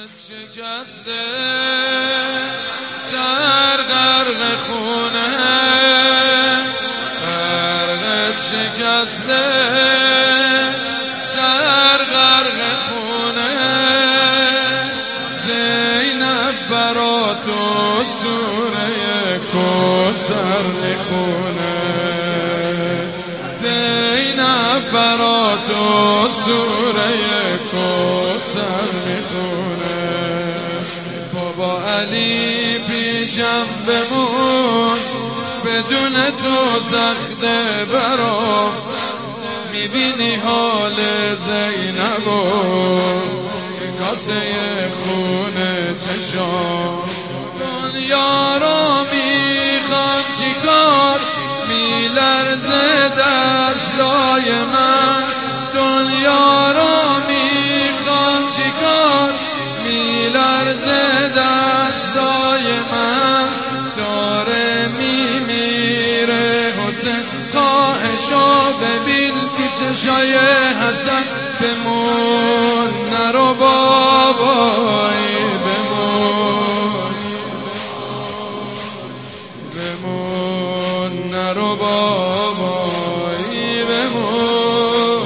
شکسته سر غرق خونه، غرقت شکسته سر غرق خونه. زینب برا تو سوره کوثر میخونه، زینب برا تو سوره کوثر میخونه. بابا علی پیشم بمون، بدون تو سخته برام. میبینی حال زینبو کاسه خونه چشام. دنیا رو میخوام چیکار، میلرزه دستای من. دنیا رو میخوام چیکار، میلرزه دستای من. داره میمیره حسین، خواهشو ببین که چشای حسن. بمون نرو بابایی، بمون بمون نرو بابایی، بمون.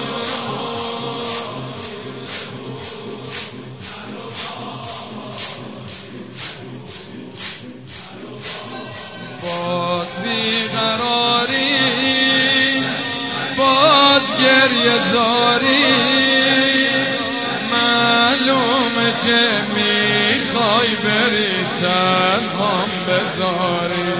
باز بیقراری، باز گریه زاری. معلومه که میخوای بری تنهام بذاری،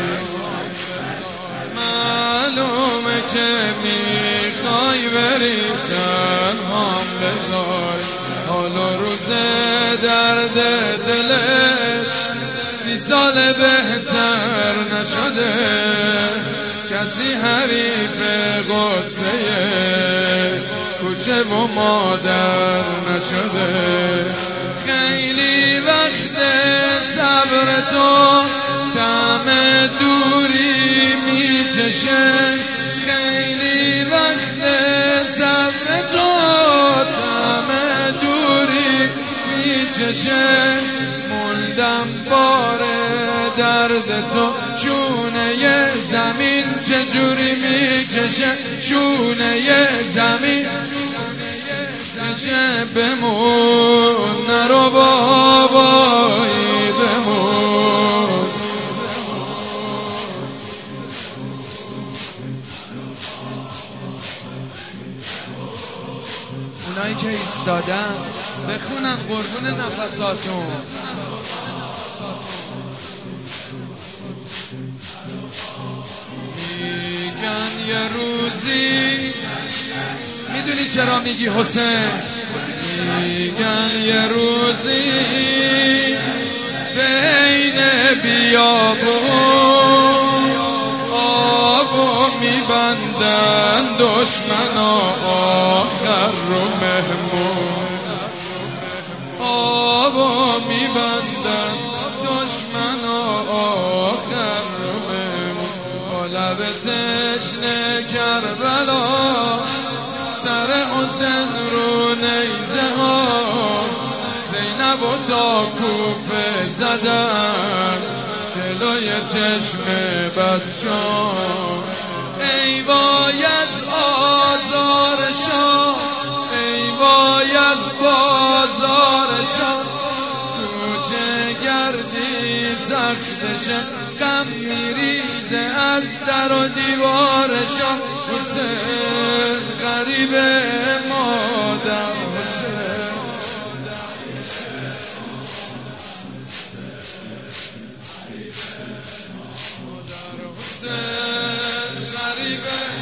معلومه که میخوای بری تنهام بذاری. حالا روز درد دلت 30 سال بهتر نشده، کسی حریف قصه کوچه و مادر نشده. خیلی وقت صبر تو طعم دوری میچشه، خیلی وقت صبر تو طعم دوری میچشه. موندم بار درد تو، چونه زمین چجوری میکشه، چونه زمین چه. بمون نرو بابایی، بمون. اونایی که ایستادن بخونن قربون نفساتون. میگن یه روزی، میدونی چرا میگی حسین؟ میگن یه روزی بین بیابون آبو میبندن دشمنا آخر رو مهمون. آبو میبندن دشمنا آخر رو مهمون. با لب تشنه کربلا سر حسین رو نیزه ها. زینب و تا کوفه زدن جلوی چشم بچه‌ها. ای وای از آزارشان، ای وای از بازارشان. کوچه گردی سختشه، غم میریزه از در و دیوارشان. حسین غریب مادر، حسین غریب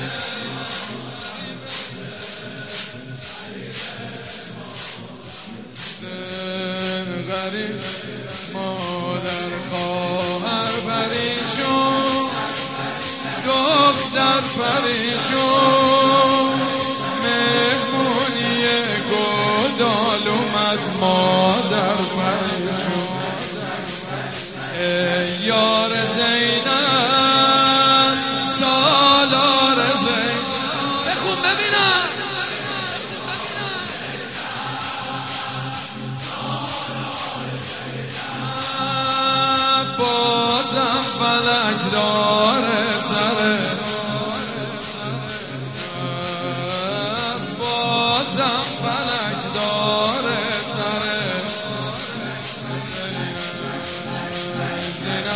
غریب مادر. خواهر پریشون، دختر پریشون. مهمونی گودال اومد، مادر پریشون. ای یار زینب، سالار زینب. بخون ببینم.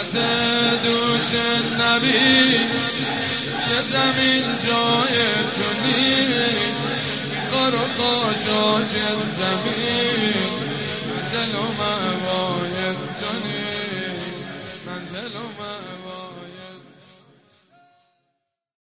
تحت دوش نبی یه زمین جای تو نیست، خار و خاشاک زمین